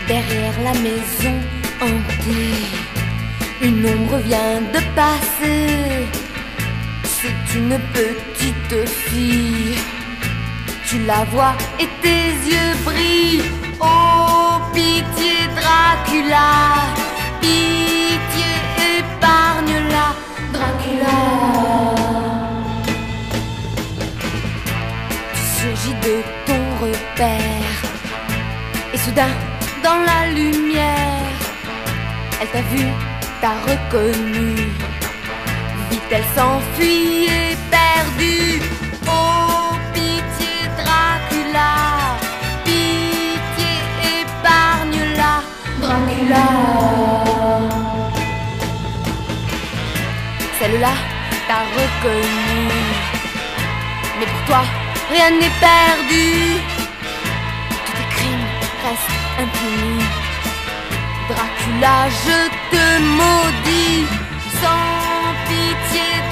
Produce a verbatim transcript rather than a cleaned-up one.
Derrière la maison hantée, une ombre vient de passer. C'est une petite fille. Tu la vois et tes yeux brillent. Oh, pitié Dracula, pitié épargne-la, Dracula. Tu surgis de ton repère et soudain, dans la lumière, elle t'a vu, t'a reconnu. Vite elle s'enfuit éperdue. Oh, pitié Dracula, pitié épargne-la, Dracula. Celle-là t'a reconnu, mais pour toi rien n'est perdu. Tous tes crimes restent impunis. Dracula, je te maudis. Sans pitié